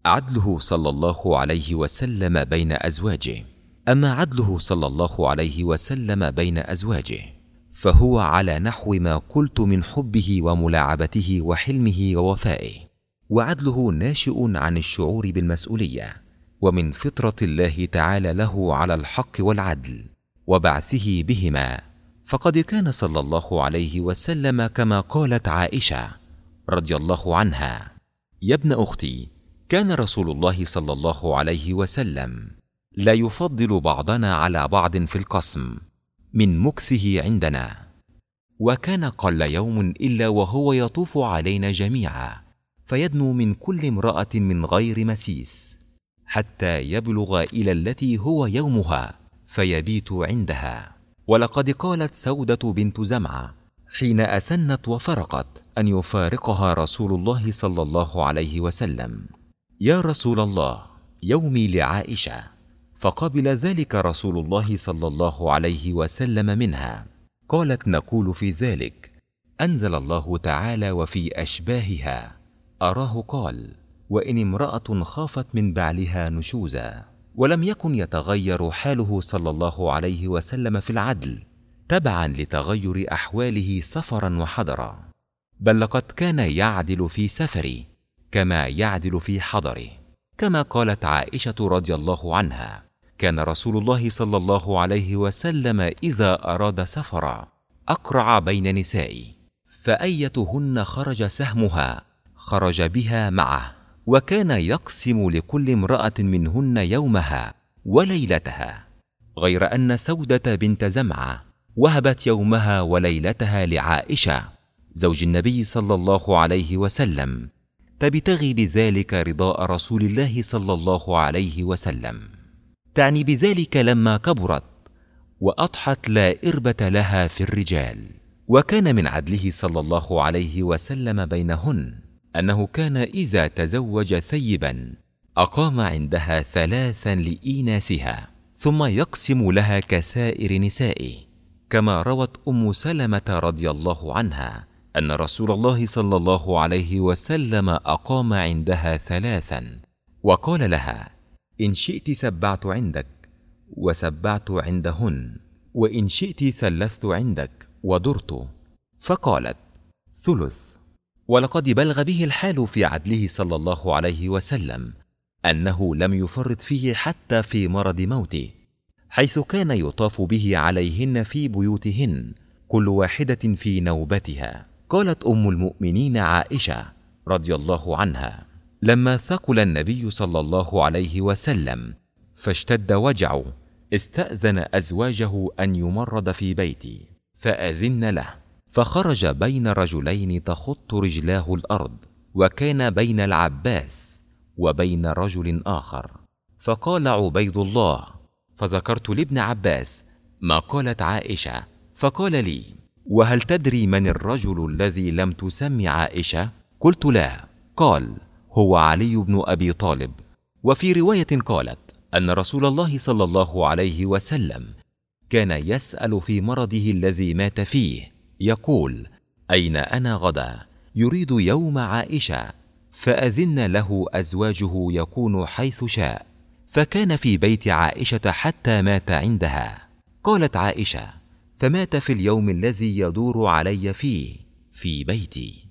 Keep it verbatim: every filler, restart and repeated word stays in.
عدله صلى الله عليه وسلم بين أزواجه. أما عدله صلى الله عليه وسلم بين أزواجه فهو على نحو ما قلت من حبه وملاعبته وحلمه ووفائه، وعدله ناشئ عن الشعور بالمسؤولية ومن فطرة الله تعالى له على الحق والعدل وبعثه بهما. فقد كان صلى الله عليه وسلم كما قالت عائشة رضي الله عنها: يا ابن أختي، كان رسول الله صلى الله عليه وسلم لا يفضل بعضنا على بعض في القسم من مكثه عندنا، وكان قل يوم إلا وهو يطوف علينا جميعا فيدنو من كل امرأة من غير مسيس حتى يبلغ إلى التي هو يومها فيبيت عندها. ولقد قالت سودة بنت زمعة حين أسنت وفرقت أن يفارقها رسول الله صلى الله عليه وسلم: يا رسول الله، يومي لعائشة. فقبل ذلك رسول الله صلى الله عليه وسلم منها. قالت: نقول في ذلك: أنزل الله تعالى وفي أشباهها. أراه قال: وإن امرأة خافت من بعلها نشوزا. ولم يكن يتغير حاله صلى الله عليه وسلم في العدل تبعا لتغير أحواله سفرا وحضرا، بل لقد كان يعدل في سفره كما يعدل في حضره، كما قالت عائشة رضي الله عنها: كان رسول الله صلى الله عليه وسلم إذا أراد سفرا أقرع بين نسائي، فأيتهن خرج سهمها خرج بها معه، وكان يقسم لكل امرأة منهن يومها وليلتها، غير أن سودة بنت زمعة وهبت يومها وليلتها لعائشة زوج النبي صلى الله عليه وسلم، تبتغي بذلك رضاء رسول الله صلى الله عليه وسلم. تعني بذلك لما كبرت وأضحت لا إربة لها في الرجال. وكان من عدله صلى الله عليه وسلم بينهن أنه كان إذا تزوج ثيبا أقام عندها ثلاثا لإيناسها ثم يقسم لها كسائر نسائه، كما روت أم سلمة رضي الله عنها أن رسول الله صلى الله عليه وسلم أقام عندها ثلاثا وقال لها: إن شئت سبعت عندك وسبعت عندهن، وإن شئت ثلثت عندك ودرت. فقالت: ثلث. ولقد بلغ به الحال في عدله صلى الله عليه وسلم أنه لم يفرط فيه حتى في مرض موته، حيث كان يطاف به عليهن في بيوتهن كل واحدة في نوبتها. قالت أم المؤمنين عائشة رضي الله عنها: لما ثقل النبي صلى الله عليه وسلم فاشتد وجعه استأذن أزواجه أن يمرض في بيتي فأذن له، فخرج بين رجلين تخط رجلاه الأرض، وكان بين العباس وبين رجل آخر. فقال عبيد الله: فذكرت لابن عباس ما قالت عائشة، فقال لي: وهل تدري من الرجل الذي لم تسم عائشة؟ قلت: لا. قال: هو علي بن أبي طالب. وفي رواية قالت أن رسول الله صلى الله عليه وسلم كان يسأل في مرضه الذي مات فيه يقول: أين أنا غدا؟ يريد يوم عائشة، فأذن له أزواجه يكون حيث شاء، فكان في بيت عائشة حتى مات عندها. قالت عائشة: فمات في اليوم الذي يدور علي فيه في بيتي.